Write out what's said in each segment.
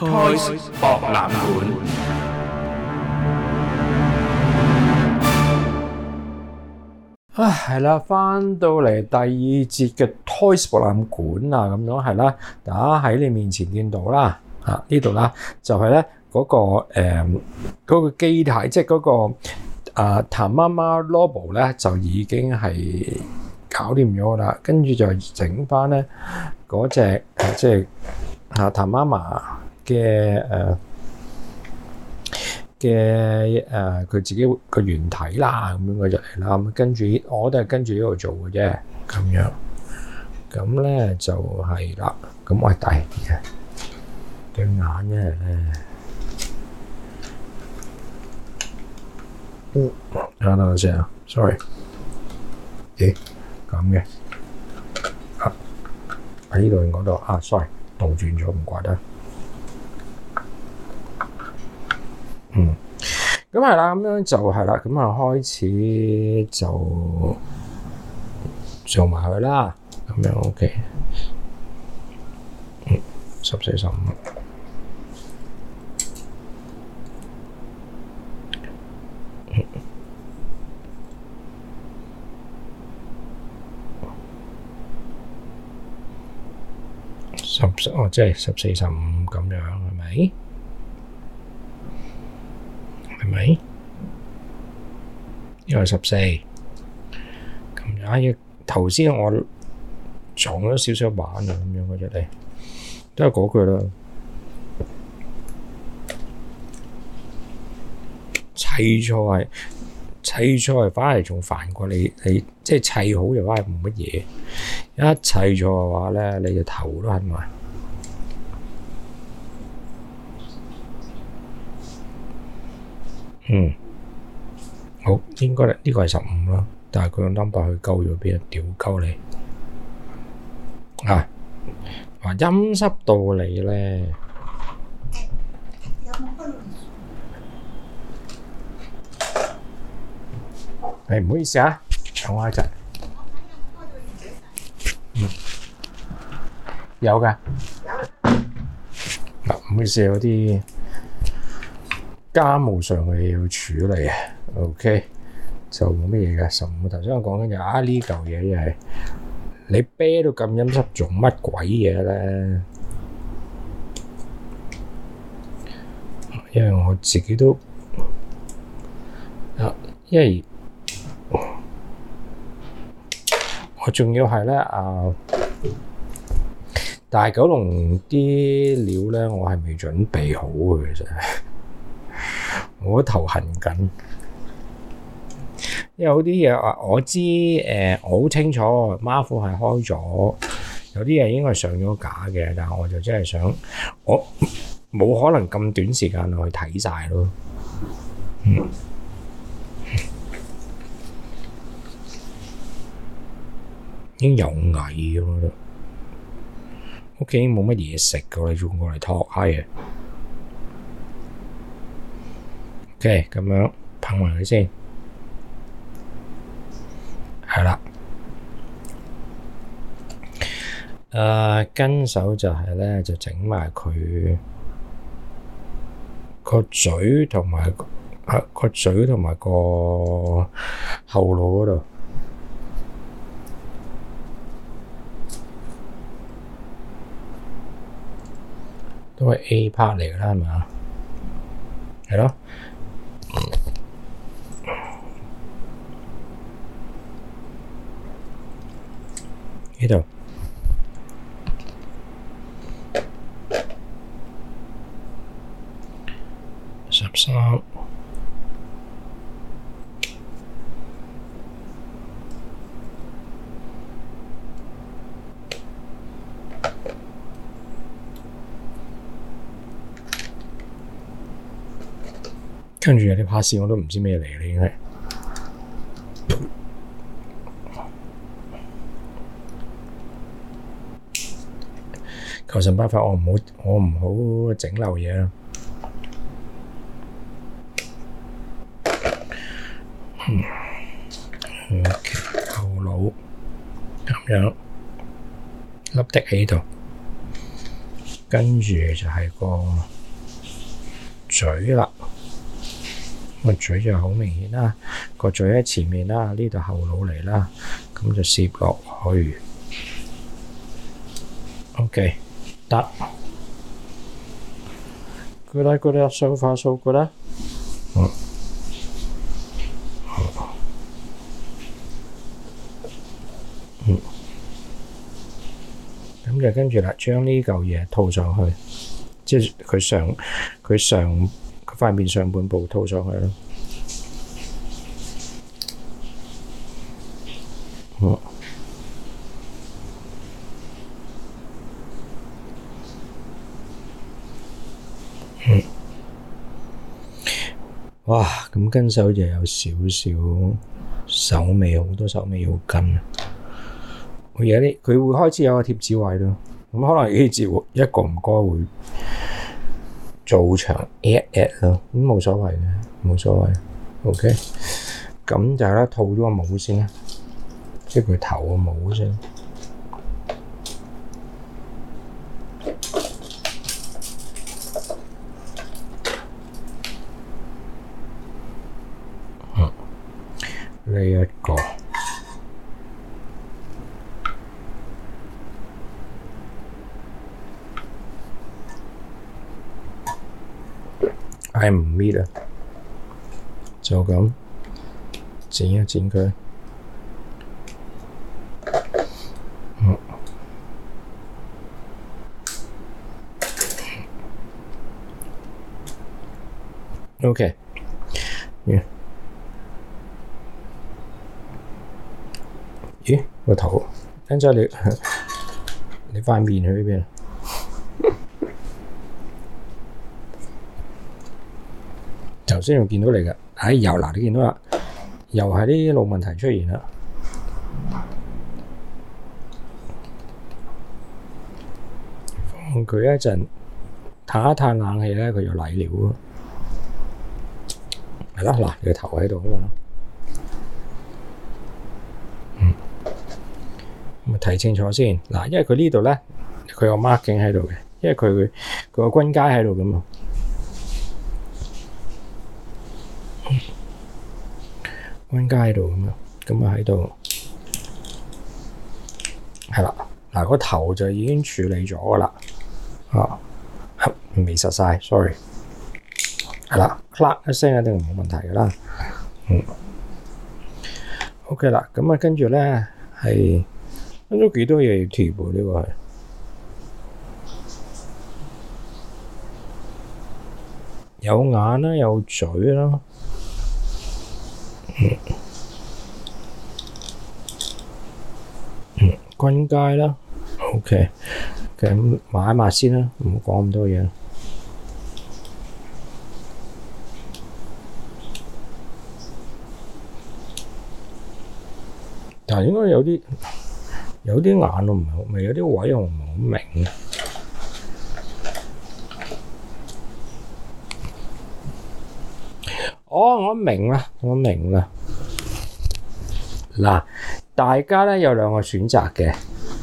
Toys 博覽館。係啦，翻到嚟第二節嘅 Toys 博覽館啊，咁樣係啦，大家喺你面前見到啦，呢度啦，就係咧嗰個機體，即係嗰個譚媽媽 Lobo 咧，就已經係搞掂咗啦，跟住就整翻咧嗰隻即係譚媽媽嘅佢自己個原體啦，咁樣嘅就嚟啦。咁跟住我都係跟住呢度做嘅啫，咁樣。咁咧就係啦。咁我係大嘅對眼咧，等等先啊 ，sorry。咦，咁嘅喺呢度定嗰度？sorry， 倒轉咗，唔怪得。咁係啦，咁樣就係啦，咁開始就做埋佢啦，咁樣 OK。14、15。即係14、15咁樣，係咪？係咪？因為14咁樣，頭先我撞咗少少板啊，咁樣嗰隻嚟，都係嗰句啦。砌錯係反而仲煩過你即係砌好就反而冇乜嘢。一砌錯嘅話咧，你個頭都係埋。好，應該呢個係15啦，但係佢用 number 去勾咗，俾人屌鳩你話陰濕到你咧，唔好意思啊，等我一陣。有㗎，唔好意思，有啲家務上嘅嘢要處理啊。OK， 就冇乜嘢嘅。15頭先我講緊就呢嚿嘢又係你啤到咁陰濕，做乜鬼嘢咧？因為我自己都因為我仲要係咧大九龍啲料咧，我係未準備好嘅，其實我頭痕緊。因為有啲嘢我知我好清楚 Marvel 係開咗，有啲嘢應該係上咗架嘅，但係我就真係想，我冇可能咁短時間去睇晒咯。已經有蟻咁樣，屋企已經冇乜嘢食㗎，你仲過嚟托閪啊？OK， 咁樣噴埋佢先。係啦，跟手就係咧，就整埋佢個嘴同埋個後腦嗰度，都係 A part 嚟㗎啦，係咪啊？係咯。呢度13，跟住有啲拍攝我都唔知咩嚟嘅，應該。求神拜佛，我唔好整漏嘢啦。後腦咁樣，粒滴喺度。 跟住就係個嘴啦。個嘴就好明顯啦，個嘴喺前面啦，呢度後腦嚟啦，咁就攝落去。OK， 得。Good 啦，good 啦，so far so good啦。咁就跟住啦，將呢嚿嘢套上去，即係佢塊面上半部套上去咯。哇！咁跟手就有少少手尾，好多手尾要跟。佢會開始有個貼紙位咯。咁可能呢節一個唔該會做長 at 咯，咁冇所謂嘅，冇所謂。OK， 咁就啦，套咗個帽先啦，即係佢頭個帽先。呢一個係唔搣啊，就咁剪一剪佢。OK， 咦，個頭，跟住你塊面去呢邊？頭先仲見到你㗎，又嗱，你見到啦，又係啲路問題出現啦。放佢一陣，嘆一嘆冷氣咧，佢就嚟料咯。係啦，嗱，你個頭喺度啊嘛。咁睇清楚先嗱，因為佢呢度咧，佢有 marking 喺度嘅，因為佢個軍階喺度㗎嘛。軍階喺度咁啊，咁啊喺度係啦。嗱，個頭就已經處理咗㗎啦。未實晒 ，sorry。係啦 ，clap 一聲一定冇問題㗎啦。OK 啦，咁啊跟住咧係。分咗幾多嘢要貼喎？呢個係有眼啦，有嘴啦，軍階啦。OK， 咁抹一抹先啦，唔好講咁多嘢。但係應該有啲眼我唔係好明，有啲位我唔係好明。我明啦。嗱，大家咧有兩個選擇嘅。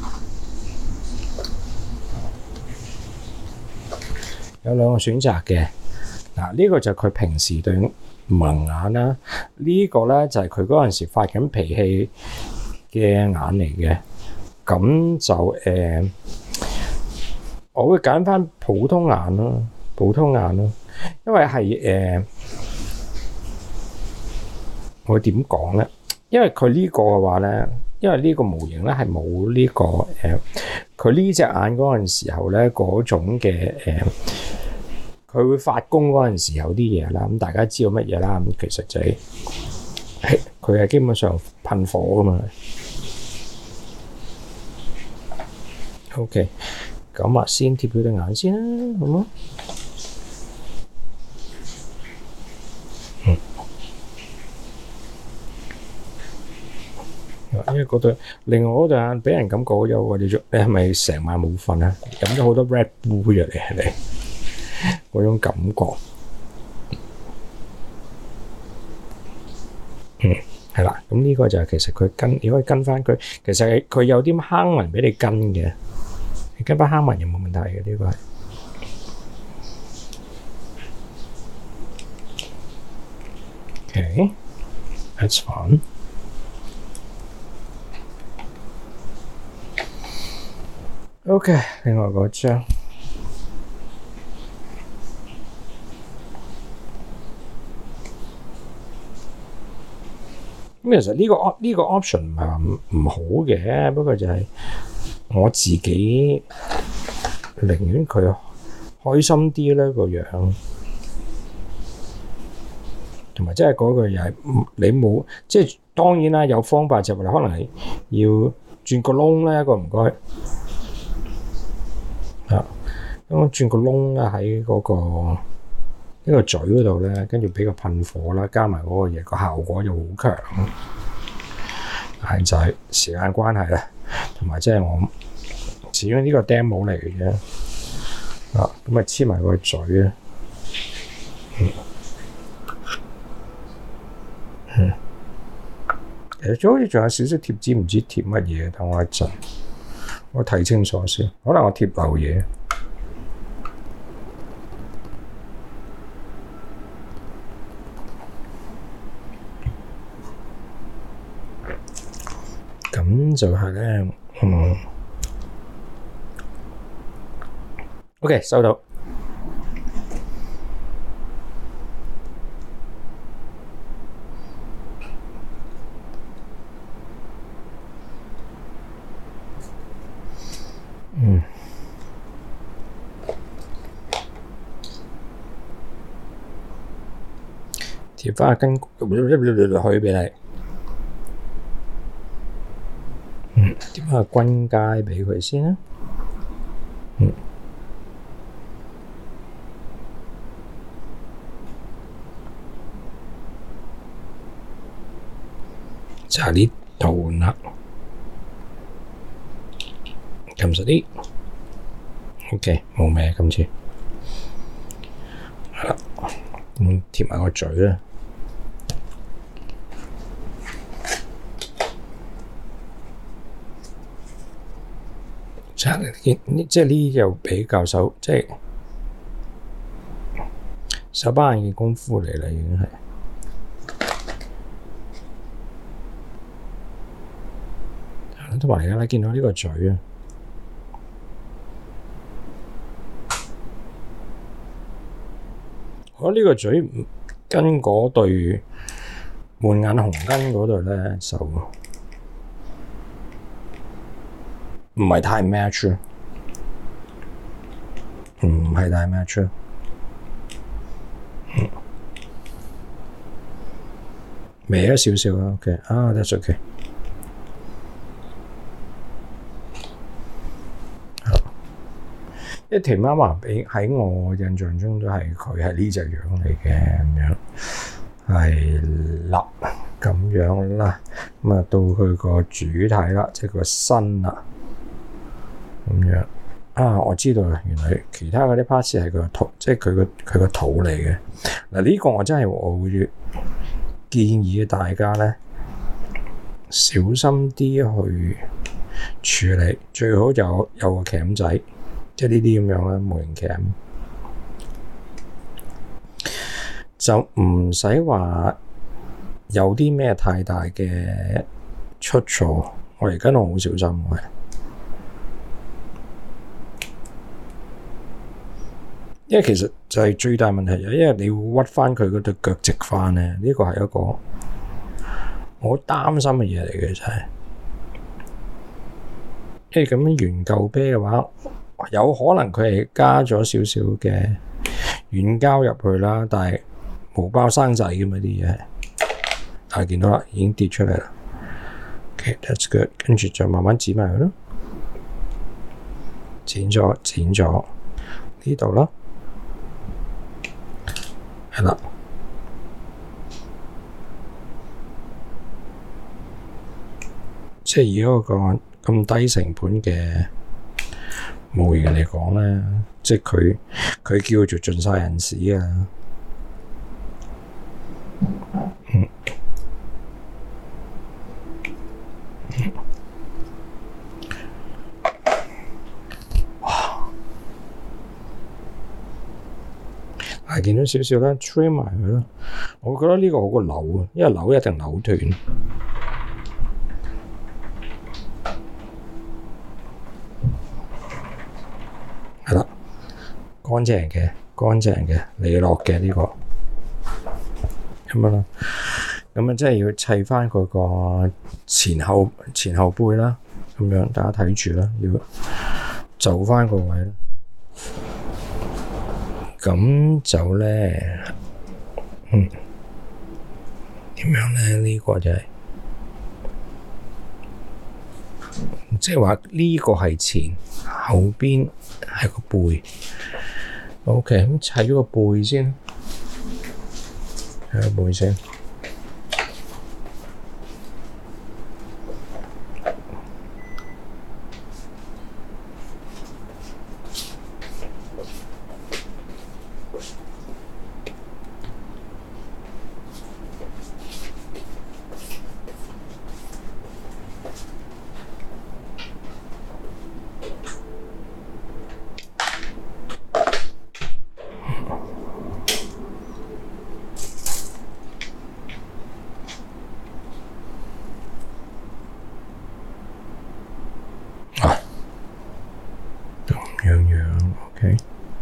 嗱，呢個就係佢平時對盲眼啦，呢個咧就係佢嗰陣時發緊脾氣嘅眼嚟嘅。咁就我會揀返普通眼咯，因為係我點講咧？因為佢呢個嘅話咧，因為呢個模型咧係冇呢個佢呢隻眼嗰陣時候咧嗰種嘅佢會發功嗰陣時候啲嘢啦。咁大家知道乜嘢啦？咁其實就係佢係基本上噴火㗎嘛。OK， 咁啊，先貼佢對眼先啦，好冇？因為嗰對，另外嗰對眼俾人感覺有我哋你係咪成晚冇瞓啊？飲咗好多 Red Bull 入嚟係咪？嗰種感覺。係啦，咁呢個就係其實佢你可以跟翻佢，其實佢有啲坑紋俾你跟嘅。跟翻坑紋又冇問題嘅，呢個係 Okay, that's fun. OK， 另外嗰張。咁其實呢個 option 唔係話唔好嘅，不過就係我自己寧願佢開心啲咧個樣，同埋即係嗰個又係你冇即係當然啦，有方法就係可能係要轉個窿咧，一個唔該啊，咁轉個窿咧喺嗰個呢個嘴嗰度咧，跟住俾個噴火啦，加埋嗰個嘢，個效果就好強。係就係時間關係啦，同埋即係我始終呢個 demo 嚟嘅啫。啊，咁啊黐埋個嘴啊。其實好似仲有少少貼紙，唔知貼乜嘢，等我一陣，我睇清楚先。可能我貼漏嘢。咁就係咧，OK 收到。貼返根去俾你。貼返個軍階俾佢先啦。就係呢度啦。撳實啲。OK，冇咩今次。係啦，貼埋個嘴啦。即係呢又比較即係手把眼嘅功夫嚟啦，已經係。同埋而家你見到呢個嘴啊，我呢個嘴跟嗰對門眼紅根嗰度咧就唔係太 match， 唔係太 match。微咗少少啦 ，OK， that's OK。因為田媽媽喺我印象中都係佢係呢隻樣嚟嘅咁樣，係啦咁樣啦。咁啊到佢個主體啦，即係個身啦，咁樣啊，我知道啦，原來其他嗰啲 parts 係佢個肚，即係佢個肚嚟嘅。嗱呢個我真係我會建議大家咧小心啲去處理，最好有個鉗仔。即係呢啲咁樣啦，模型鉗就唔使話有啲咩太大嘅出錯。我而家都好小心嘅，因為其實就係最大問題，因為你要屈翻佢嗰對腳直翻咧，呢個係一個我好擔心嘅嘢嚟嘅，真係。因為咁樣原舊啤嘅話，有可能佢係加咗少少嘅軟膠入去啦，但係冇包生仔㗎嘛啲嘢，但係見到啦，已經跌出嚟啦。Okay, that's good， 跟住就慢慢剪埋佢咯，剪咗呢度啦，係啦，即係以嗰個咁低成本嘅模型嚟講咧，即係佢叫做盡晒人事啊！哇！ 係見到少少啦，trim 埋佢咯。我覺得呢個好過扭啊，因為扭一定扭斷。係啦，乾淨嘅，乾淨嘅，利落嘅呢個咁樣啦。咁啊，即係要砌翻佢個前後背啦，咁樣大家睇住啦，要就翻個位啦。咁就咧，點樣咧？呢個就係即係話呢個係前，後邊係個背。OK，咁砌咗個背先，砌個背先。OK，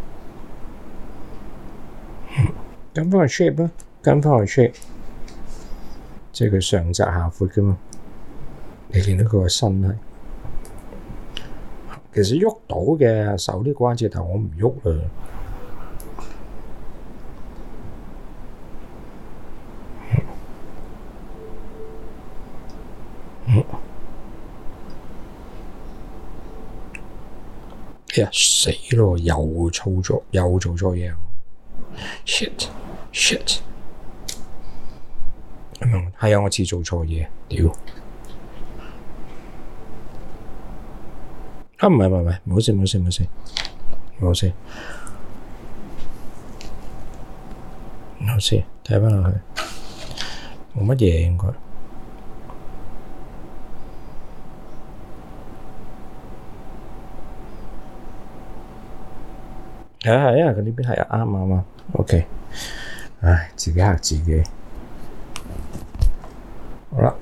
跟翻個 shape 啦，跟翻個 shape， 即係佢上窄下闊噶嘛。你見到佢個身係，其實喐到嘅手啲關節頭，我唔喐啦。哎呀死咯！又做錯嘢。shit， 係啊，我似做錯嘢，屌！啊唔係，冇事，睇翻落去，冇乜嘢應該。係啊，佢呢邊係啱。OK， 唉，自己嚇自己。好啦，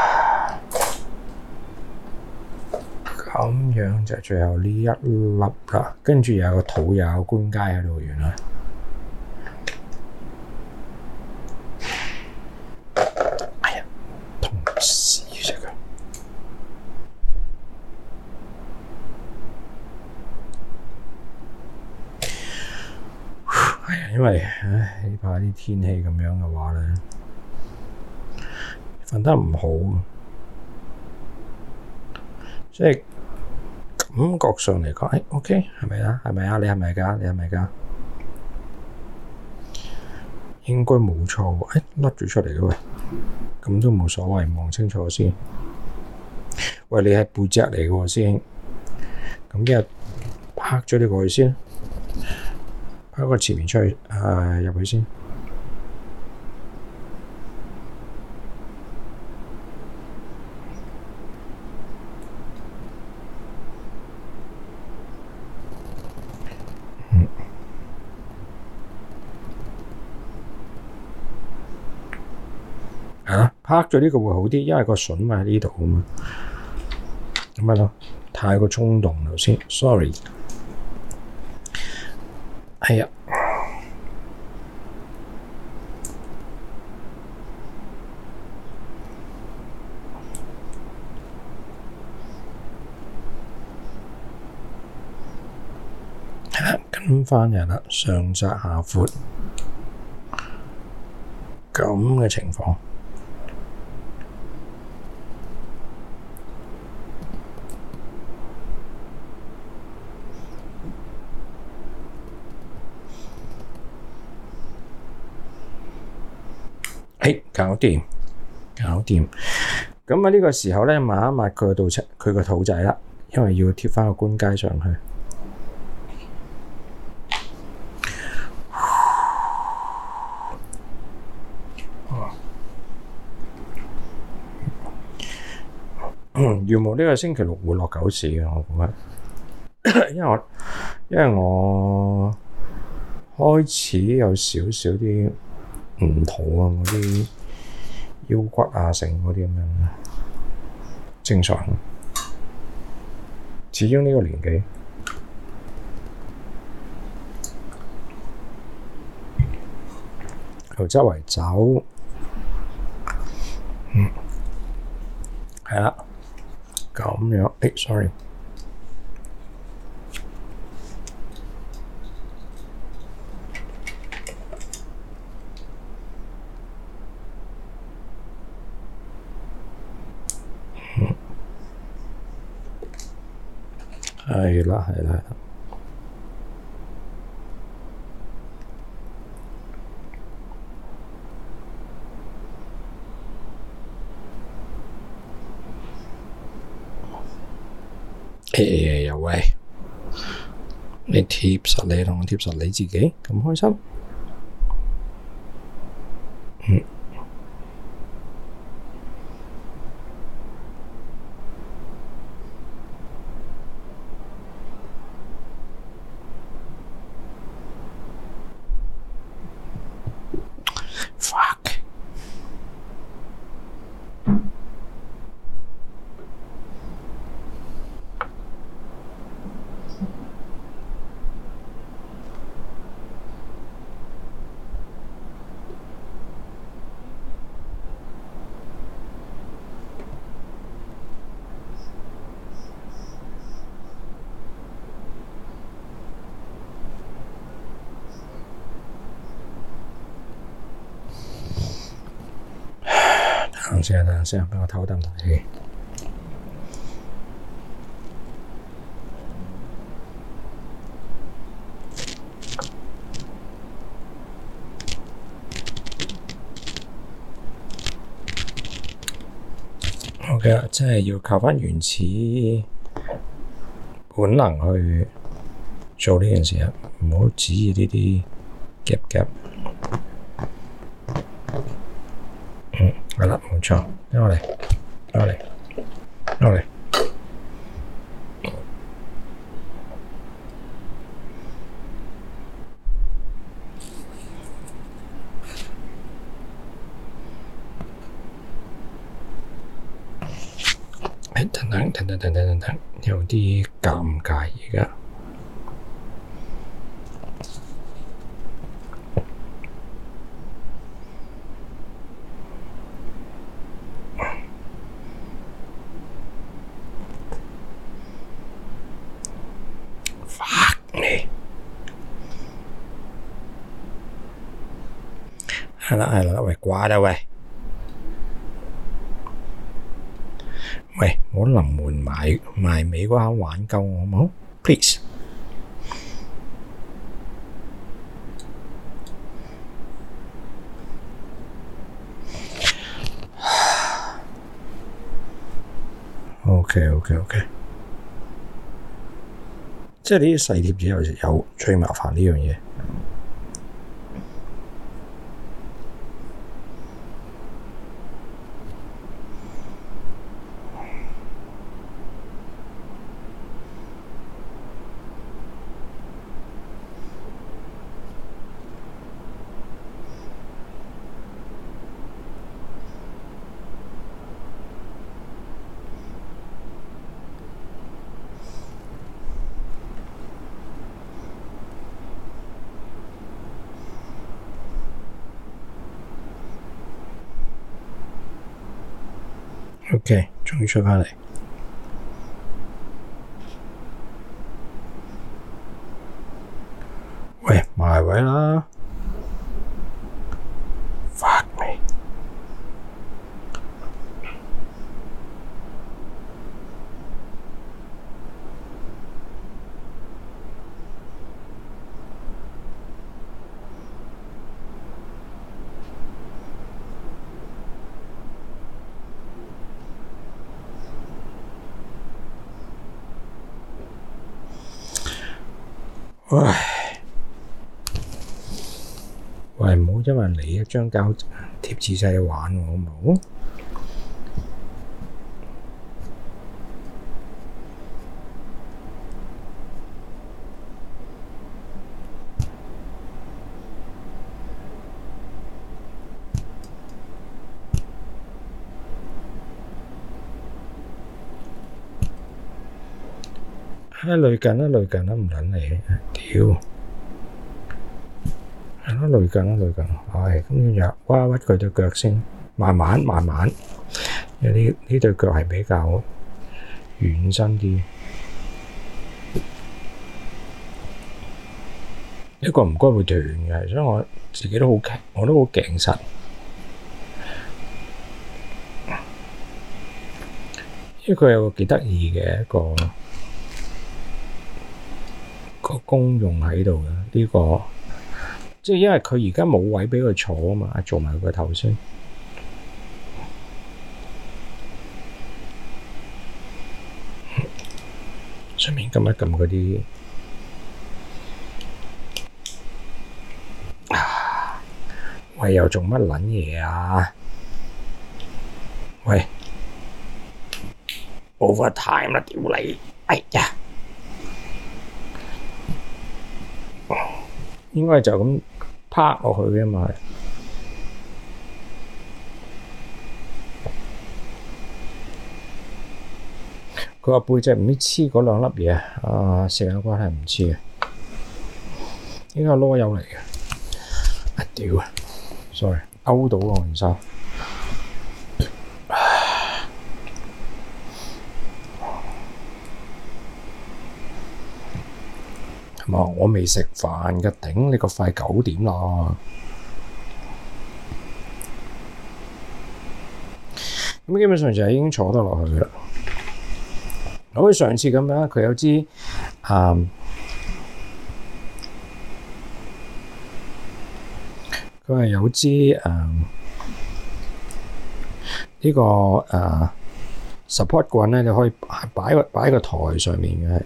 咁樣就最後呢一粒啦，跟住有個肚，有個官階喺度，原來。哎呀，痛死隻腳！係啊，因為呢排啲天氣咁樣嘅話咧，瞓得唔好，即係感覺上嚟講，OK 係咪啊？你係咪㗎？應該冇錯喎，甩咗出嚟嘅喂，咁都冇所謂，望清楚先。喂，你係背脊嚟嘅喎，師兄，咁一拍咗你過去先。喺個前面出去，入去先。拍咗呢個會好啲，因為個筍咪喺呢度啊嘛。咁咪咯，太過衝動頭先 ，sorry。係啊。跟翻人啦，上窄下闊咁嘅情況。搞掂。咁啊呢個時候咧，抹一抹佢個肚仔啦，因為要貼翻個官階上去。願望呢個星期六會落狗屎嘅，我估係，因為我開開始有少少啲唔妥啊，嗰啲腰骨啊，成嗰啲咁樣，正常。始終呢個年紀，又周圍走，係啦，咁樣，sorry。係啦，係啦。又喂，你貼實你同我貼實你自己，咁開心。等陣先，畀我唞啖氣。OK 啦，即係要靠返原始本能去做呢件事啊！唔好指意呢啲夾。係啦，冇錯，落嚟。等，有啲尷尬而家。係啦，喂，掛啦喂，唔好臨門埋尾嗰下玩夠我好冇 ？Please。OK。即係呢啲細貼紙有最麻煩呢樣嘢。OK，終於出返嚟。喂，埋位啦！Fuck me！喂，唔好因為你一張膠貼紙仔玩我好冇？ 累緊啦，唔撚你，屌！係咯，累緊，唉，咁樣就屈佢對腳先，慢慢，因為呢對腳係比較軟身啲，一個唔該會斷嘅，所以我自己都好驚，我都好頸實。因為佢有個幾得意嘅一個功用喺度嘅，呢個即係因為佢而家冇位俾佢坐啊嘛，做埋佢個頭先。順便撳一撳嗰啲。喂，又做乜撚嘢啊？喂 ，overtime 啦，屌你！哎呀，應該就咁拍落去嘅嘛。佢話背脊唔知黐嗰兩粒嘢啊，時間關係唔知嘅，應該係囉柚嚟嘅。啊屌啊 ！sorry， 勾到我件衫。係嘛？我未食飯嘅，頂你個肺9點啦。咁基本上就已經坐得落去啦。好似上次咁樣，佢有支佢係有支呢個support 棍咧，你可以擺喺個台上面嘅。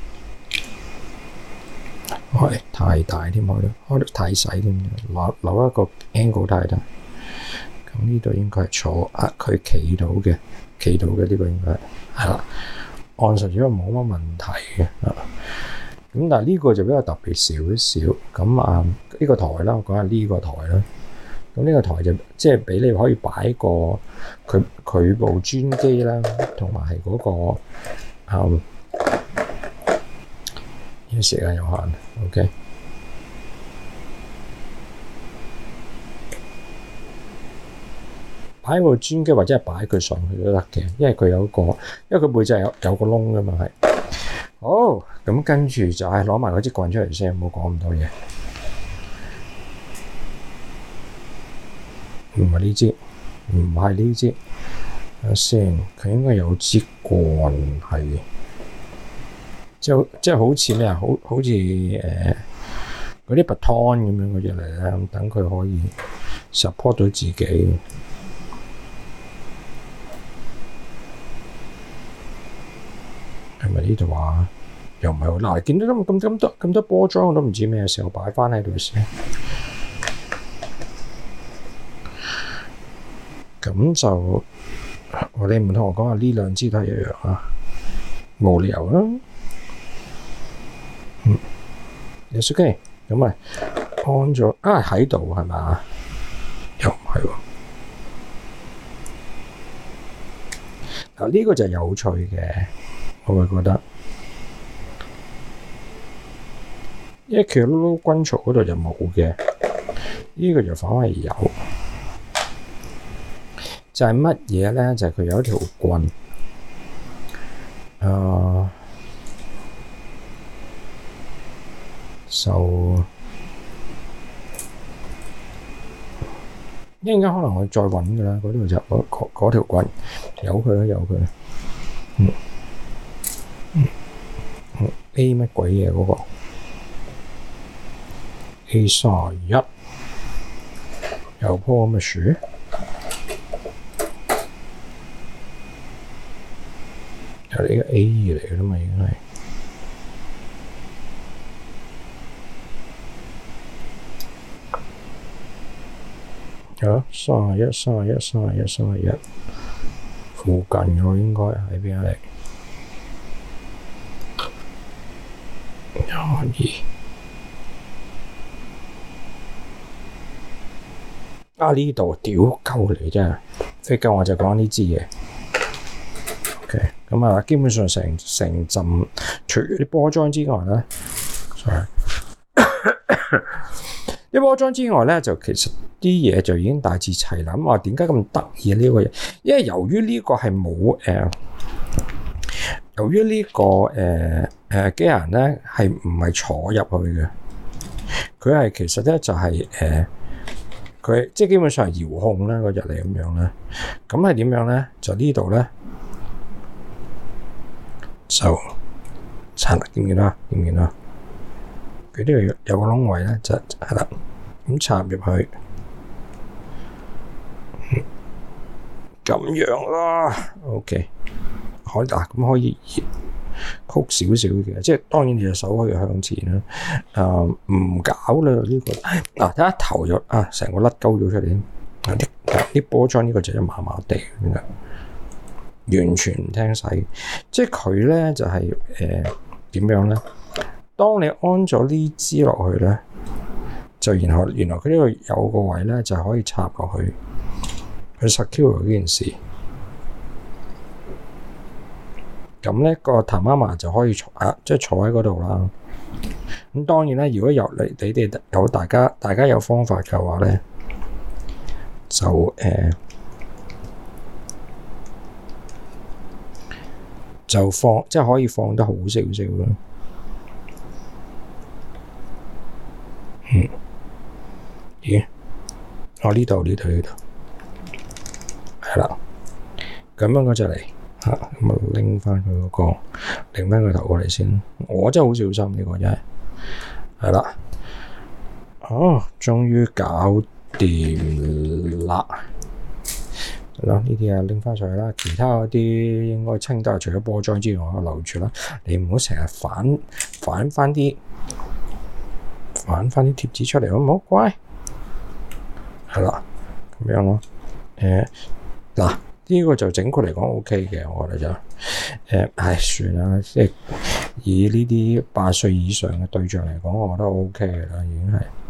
係太大添，開得太細添，留一個 angle 太大。咁呢度應該係坐佢企到嘅呢個應該係啦。按實咗冇乜問題嘅，咁但係呢個就比較特別少少。咁呢個台啦，我講下呢個台啦。咁呢個台就即係俾你可以擺個佢部專機啦，同埋係嗰個呢個時間有限 ，OK。擺部專機或者係擺佢上去都得嘅，因為佢背脊有個窿㗎嘛，係。好，咁跟住就係攞埋嗰支棍出嚟先，唔好講咁多嘢。唔係呢支，睇下先，佢應該有支棍係，即係好似咩啊？好似嗰啲 baton 咁樣嗰隻嚟咧，等佢可以 support 到自己。係咪呢度啊？又唔係好嗱，見到咁多波裝，我都唔知咩時候擺翻喺度先。咁就你唔同我講下呢兩支都係一樣啊？冇理由啦。It's OK，咁咪安咗喺度係咪？又唔係喎。嗱呢個就係有趣嘅。我會覺得，因為佢碌軍曹嗰度就冇嘅，呢個就反而有。就係乜嘢咧？就係佢有一條棍，一陣間可能我再揾㗎啦。嗰度就嗰條棍，有佢。A 乜鬼嘢嗰個 A31有棵咁嘅樹，有呢個 A2嚟㗎嘛，已經係31附近㗎，應該喺邊嚟？呢度屌鳩嚟真係，飛鳩我就講呢支嘢。 OK， 咁啊，基本上成陣除咗啲波裝之外咧 ，sorry， 啲波裝之外咧，就其實啲嘢就已經大致齊啦。咁話點解咁得意呢個嘢？因為由於呢個係冇由於呢個機械人咧係唔係坐入去嘅，佢係其實咧就係佢即係基本上係遙控啦，個入嚟咁樣咧。咁係點樣咧？就呢度咧就插啦，見唔見啦？見唔見啦？佢呢度有個窿位咧，就係啦，咁插入去咁樣啦。OK。可以嗱，咁可以曲少少嘅，即係當然你隻手可以向前啦。唔搞啦呢個嗱，睇下頭就成個甩鳩咗出嚟。啲波裝呢個就麻麻地，完全唔聽使。即係佢咧就係點樣咧？當你安咗呢支落去咧，就然後原來佢呢度有個位咧就可以插落去，去 secure 呢件事。咁咧個譚媽媽就可以即係坐喺嗰度啦。咁當然啦，如果有你哋有大家有方法嘅話咧，就放即係可以放得好少少啦。咦？呢度係啦，咁樣嗰隻嚟。咁啊拎翻佢嗰個，拎翻佢頭過嚟先。我真係好小心呢個真係，係啦。終於搞掂啦。係咯，呢啲拎翻上去啦。其他嗰啲應該清得，除咗波裝之外，我留住啦。你唔好成日反翻啲貼紙出嚟，好唔好？乖。係啦，咁樣咯。嗱。呢個就整括嚟講 OK 嘅，我覺得就算啦，即係以呢啲8歲以上嘅對象嚟講，我覺得 OK 嘅啦，已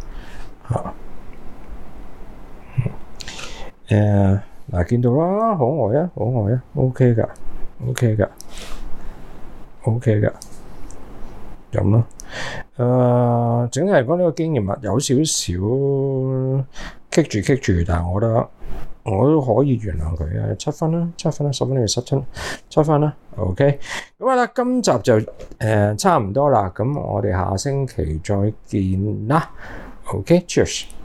經係嗱見到啦，可愛啊，OK 㗎咁咯。整體嚟講呢個經驗物有少少棘住，但係我覺得我都可以原諒佢啊，7分啦，10分你就7分啦 ，OK。咁啦，今集就差唔多啦，咁我哋下星期再見啦，OK，Cheers。